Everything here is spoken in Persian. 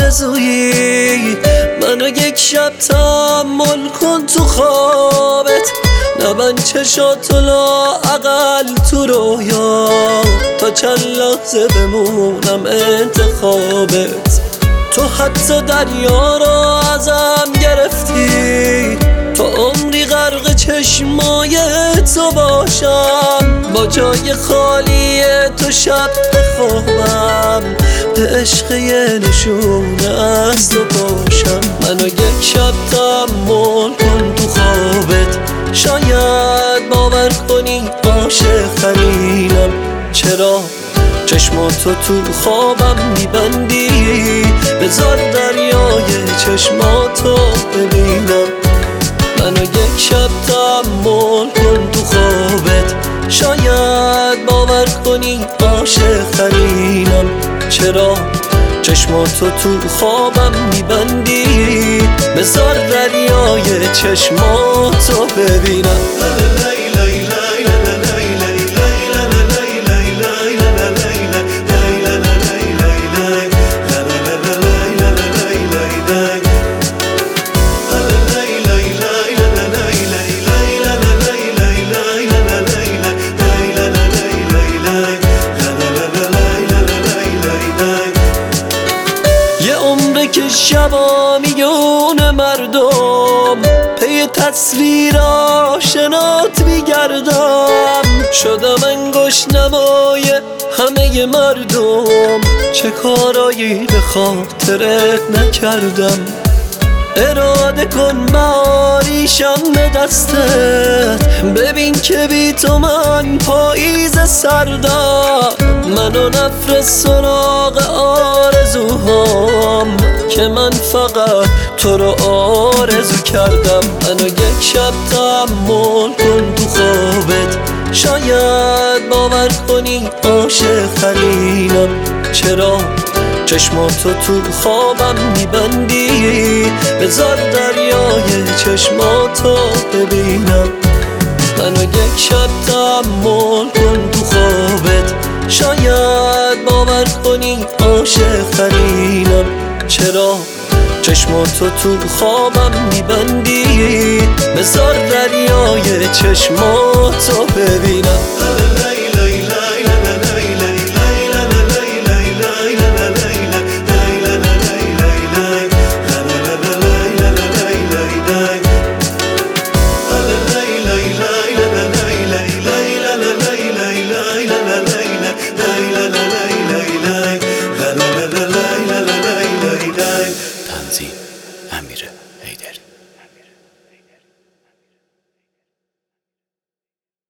آرزویی، منو یک شب تحمل کن تو خوابت، نبند چشاتو لااقل تو رویا، تا چند لحظه بمونم انتخابت. تو حتی دریا را ازم گرفتی، تا عمری غرق چشمای تو باشم، با جای خالی تو شب بخوابم، به عشق یه نشونه از تو باشم. منو یک شب تحمل کن تو خوابت، شاید باور کنی عاشق ترینم. چرا چشماتو تو خوابم میبندی؟ بذار دریای چشماتو ببینم. منو یک شب تحمل کن تو خوابت، شاید باور کنی عاشق ترینم. چرا چشماتو تو خوابم میبندی؟ بذار دریای چشماتو ببینم. که شبا میون مردم پی تصویر آشنات میگردم، شدم انگشت نمای همه مردم، چه کارایی به خاطرت نکردم. اراده کن بهاریشم به دستت، ببین که بی تو من پاییز سردم. منو نفرست سراغ آرزوهام، که من فقط تو رو آرزو کردم. منو یک شب تحمل کن تو خوابت، شاید باور کنی عاشق ترینم. چرا چشماتو تو خوابم میبندی؟ بذار دریای چشماتو ببینم. منو یک شب تحمل کن تو خوابت، شاید باور کنی عاشق ترینم. چرا چشماتو تو خوابم میبندی؟ بذار دریای چشماتو ببینم. تنظیم: امیر حیدری.